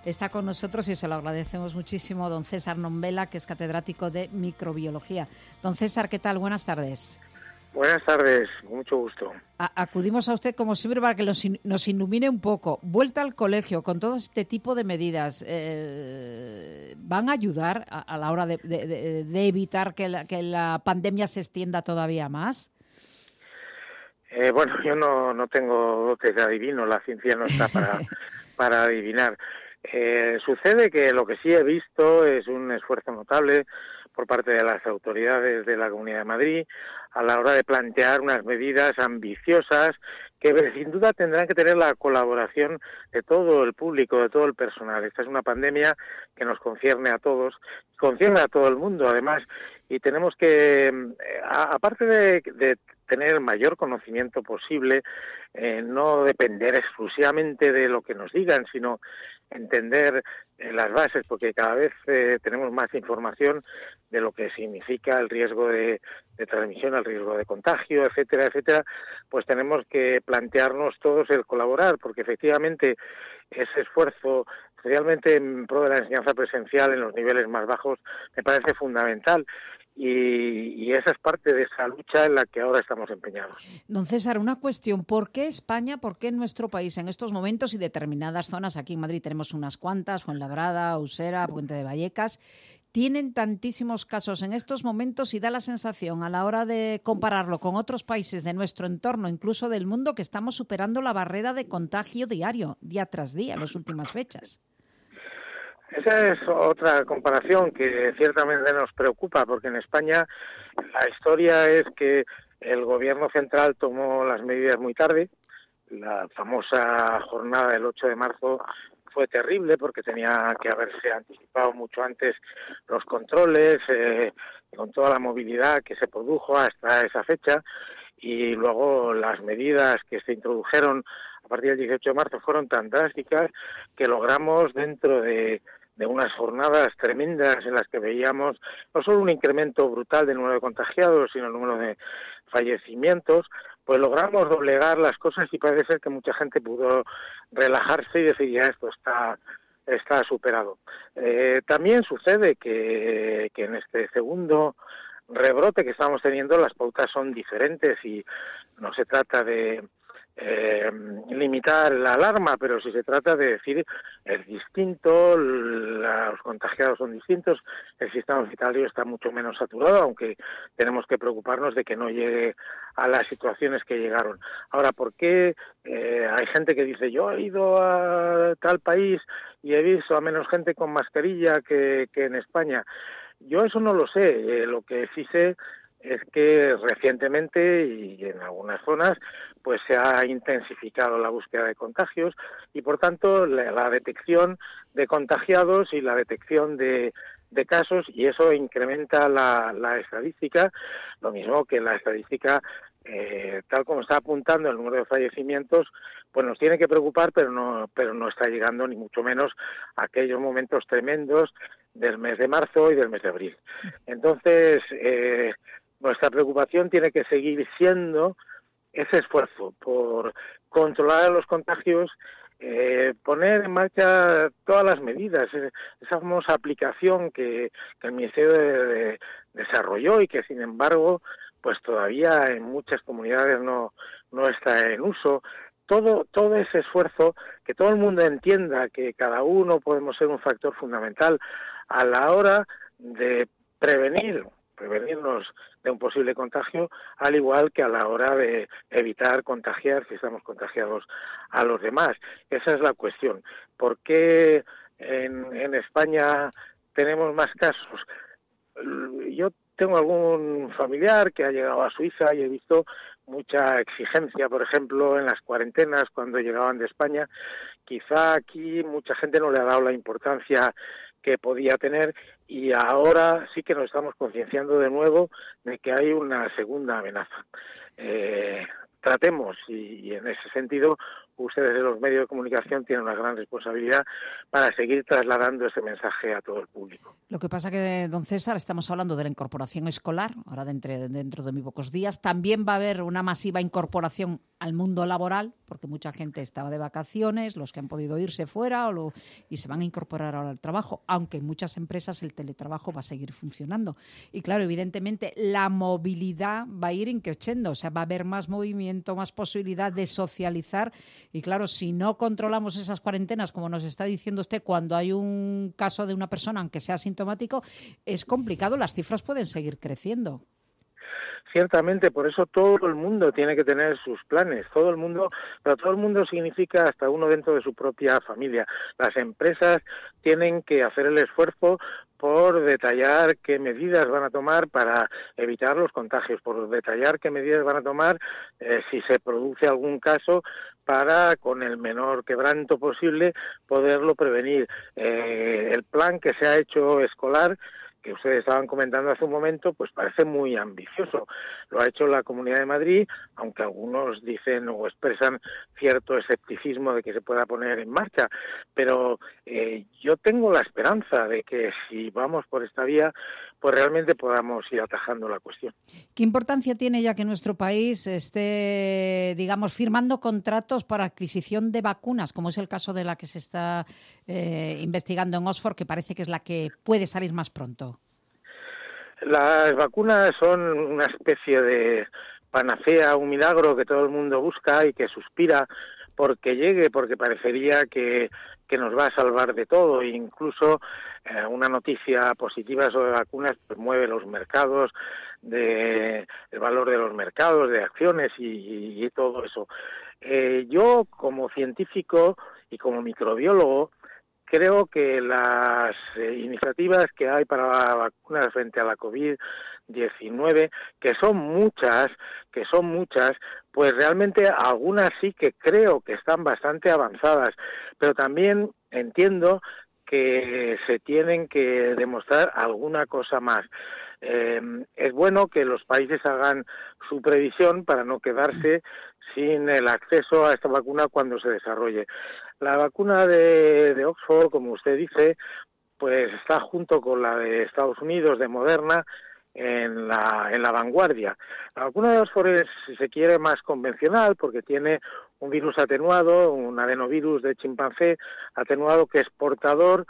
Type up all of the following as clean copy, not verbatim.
Está con nosotros y se lo agradecemos muchísimo don César Nombela, que es catedrático de microbiología. Don César, ¿qué tal? Buenas tardes. Buenas tardes, mucho gusto. Acudimos a usted como siempre para que nos ilumine un poco. Vuelta al colegio con todo este tipo de medidas, ¿van a ayudar a la hora de evitar que la pandemia se extienda todavía más? Bueno, yo no tengo dotes de adivino, la ciencia no está para adivinar. Sucede que lo que sí he visto es un esfuerzo notable por parte de las autoridades de la Comunidad de Madrid a la hora de plantear unas medidas ambiciosas que sin duda tendrán que tener la colaboración de todo el público, de todo el personal. Esta es una pandemia que nos concierne a todos, concierne a todo el mundo además, y tenemos que, aparte de tener el mayor conocimiento posible, no depender exclusivamente de lo que nos digan, sino entender las bases, porque cada vez tenemos más información de lo que significa el riesgo de transmisión, el riesgo de contagio, etcétera, etcétera, pues tenemos que plantearnos todos el colaborar, porque efectivamente ese esfuerzo, especialmente en pro de la enseñanza presencial en los niveles más bajos, me parece fundamental. Y esa es parte de esa lucha en la que ahora estamos empeñados. Don César, una cuestión. ¿Por qué España, por qué nuestro país en estos momentos y determinadas zonas, aquí en Madrid tenemos unas cuantas, Fuenlabrada, Usera, Puente de Vallecas, tienen tantísimos casos en estos momentos y da la sensación a la hora de compararlo con otros países de nuestro entorno, incluso del mundo, que estamos superando la barrera de contagio diario, día tras día, en las últimas fechas? Esa es otra comparación que ciertamente nos preocupa, porque en España la historia es que el gobierno central tomó las medidas muy tarde. La famosa jornada del 8 de marzo fue terrible porque tenía que haberse anticipado mucho antes los controles, con toda la movilidad que se produjo hasta esa fecha, y luego las medidas que se introdujeron a partir del 18 de marzo fueron tan drásticas que logramos, dentro de unas jornadas tremendas en las que veíamos no solo un incremento brutal del número de contagiados, sino el número de fallecimientos, pues logramos doblegar las cosas y parece ser que mucha gente pudo relajarse y decir ya esto está superado. También sucede que en este segundo rebrote que estamos teniendo las pautas son diferentes y no se trata de limitar la alarma, pero si se trata de decir es distinto, los contagiados son distintos, el sistema hospitalario está mucho menos saturado, aunque tenemos que preocuparnos de que no llegue a las situaciones que llegaron. Ahora, ¿por qué hay gente que dice yo he ido a tal país y he visto a menos gente con mascarilla que en España? Yo eso no lo sé, lo que sí sé es que recientemente y en algunas zonas pues se ha intensificado la búsqueda de contagios y por tanto la detección de contagiados y la detección de casos, y eso incrementa la estadística, lo mismo que la estadística tal como está apuntando el número de fallecimientos, pues nos tiene que preocupar, pero no está llegando ni mucho menos a aquellos momentos tremendos del mes de marzo y del mes de abril. Entonces, nuestra preocupación tiene que seguir siendo ese esfuerzo por controlar los contagios, poner en marcha todas las medidas, esa famosa aplicación que el Ministerio desarrolló y que, sin embargo, pues todavía en muchas comunidades no está en uso. Todo ese esfuerzo, que todo el mundo entienda que cada uno podemos ser un factor fundamental a la hora de prevenirnos de un posible contagio, al igual que a la hora de evitar contagiar si estamos contagiados a los demás. Esa es la cuestión. ¿Por qué en España tenemos más casos? Yo tengo algún familiar que ha llegado a Suiza y he visto mucha exigencia, por ejemplo, en las cuarentenas cuando llegaban de España. Quizá aquí mucha gente no le ha dado la importancia que podía tener y ahora sí que nos estamos concienciando de nuevo de que hay una segunda amenaza. Tratemos, y en ese sentido ustedes de los medios de comunicación tienen una gran responsabilidad para seguir trasladando ese mensaje a todo el público. Lo que pasa que, don César, estamos hablando de la incorporación escolar, ahora dentro de muy pocos días. También va a haber una masiva incorporación al mundo laboral, porque mucha gente estaba de vacaciones, los que han podido irse fuera y se van a incorporar ahora al trabajo, aunque en muchas empresas el teletrabajo va a seguir funcionando. Y claro, evidentemente la movilidad va a ir increciendo, o sea, va a haber más movimiento, más posibilidad de socializar. Y claro, si no controlamos esas cuarentenas, como nos está diciendo usted, cuando hay un caso de una persona, aunque sea asintomático, es complicado, las cifras pueden seguir creciendo. Ciertamente, por eso todo el mundo tiene que tener sus planes, todo el mundo, pero todo el mundo significa hasta uno dentro de su propia familia. Las empresas tienen que hacer el esfuerzo por detallar qué medidas van a tomar para evitar los contagios, por detallar qué medidas van a tomar si se produce algún caso para, con el menor quebranto posible, poderlo prevenir. El plan que se ha hecho escolar, que ustedes estaban comentando hace un momento, pues parece muy ambicioso. Lo ha hecho la Comunidad de Madrid, aunque algunos dicen o expresan cierto escepticismo de que se pueda poner en marcha, pero yo tengo la esperanza de que si vamos por esta vía, pues realmente podamos ir atajando la cuestión. ¿Qué importancia tiene ya que nuestro país esté, digamos, firmando contratos para adquisición de vacunas, como es el caso de la que se está investigando en Oxford, que parece que es la que puede salir más pronto? Las vacunas son una especie de panacea, un milagro que todo el mundo busca y que suspira porque llegue, porque parecería que nos va a salvar de todo. E incluso una noticia positiva sobre vacunas pues mueve los mercados, el valor de los mercados, de acciones y todo eso. Yo, como científico y como microbiólogo, creo que las iniciativas que hay para vacunas frente a la COVID-19, que son muchas, pues realmente algunas sí que creo que están bastante avanzadas, pero también entiendo que se tienen que demostrar alguna cosa más. Es bueno que los países hagan su previsión para no quedarse sin el acceso a esta vacuna cuando se desarrolle. La vacuna de Oxford, como usted dice, pues está junto con la de Estados Unidos, de Moderna, en la vanguardia. La vacuna de Oxford es, si se quiere, más convencional porque tiene un virus atenuado, un adenovirus de chimpancé atenuado que es portador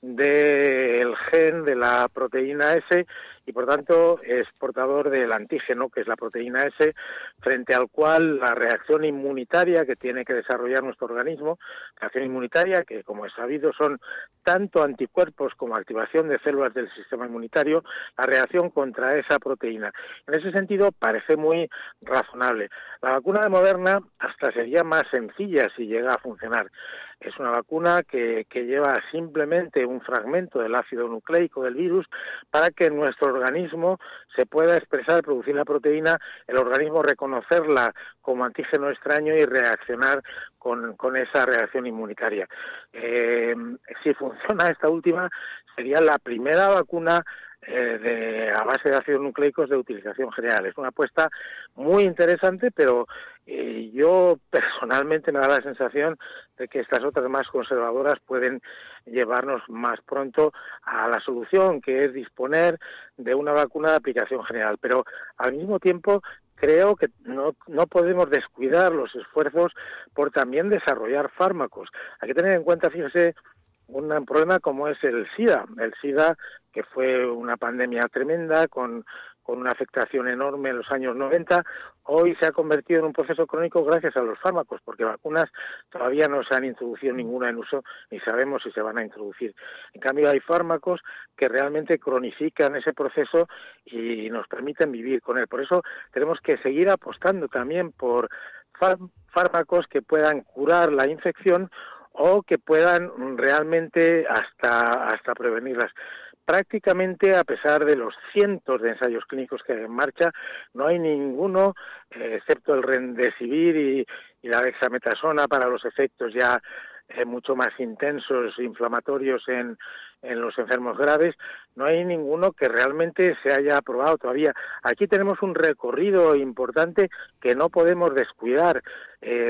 del gen de la proteína S y por tanto es portador del antígeno que es la proteína S, frente al cual la reacción inmunitaria que tiene que desarrollar nuestro organismo, reacción inmunitaria que como es sabido son tanto anticuerpos como activación de células del sistema inmunitario, la reacción contra esa proteína. En ese sentido parece muy razonable. La vacuna de Moderna hasta sería más sencilla si llega a funcionar. Es una vacuna que lleva simplemente un fragmento del ácido nucleico del virus para que nuestro organismo se pueda expresar, producir la proteína, el organismo reconocerla como antígeno extraño y reaccionar con esa reacción inmunitaria. Si funciona esta última, sería la primera vacuna a base de ácidos nucleicos de utilización general. Es una apuesta muy interesante, pero yo personalmente me da la sensación de que estas otras más conservadoras pueden llevarnos más pronto a la solución, que es disponer de una vacuna de aplicación general. Pero al mismo tiempo creo que no podemos descuidar los esfuerzos por también desarrollar fármacos. Hay que tener en cuenta, fíjese, un problema como es el SIDA. El SIDA, que fue una pandemia tremenda, con una afectación enorme en los años 90, hoy se ha convertido en un proceso crónico gracias a los fármacos, porque vacunas todavía no se han introducido ninguna en uso, ni sabemos si se van a introducir. En cambio, hay fármacos que realmente cronifican ese proceso y nos permiten vivir con él. Por eso tenemos que seguir apostando también por fármacos que puedan curar la infección o que puedan realmente hasta prevenirlas. Prácticamente, a pesar de los cientos de ensayos clínicos que hay en marcha, no hay ninguno, excepto el Remdesivir y la dexametasona para los efectos ya mucho más intensos, inflamatorios en los enfermos graves, no hay ninguno que realmente se haya aprobado todavía. Aquí tenemos un recorrido importante que no podemos descuidar.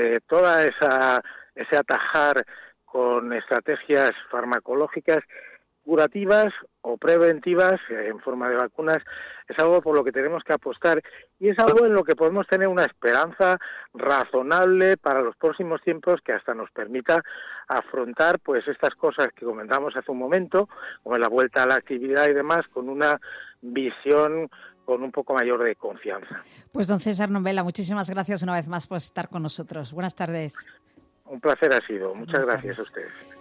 Ese atajar con estrategias farmacológicas curativas o preventivas en forma de vacunas es algo por lo que tenemos que apostar y es algo en lo que podemos tener una esperanza razonable para los próximos tiempos que hasta nos permita afrontar pues estas cosas que comentamos hace un momento, como la vuelta a la actividad y demás, con una visión con un poco mayor de confianza. Pues don César Nombela, muchísimas gracias una vez más por estar con nosotros. Buenas tardes. Un placer ha sido. Muchas gracias a ustedes.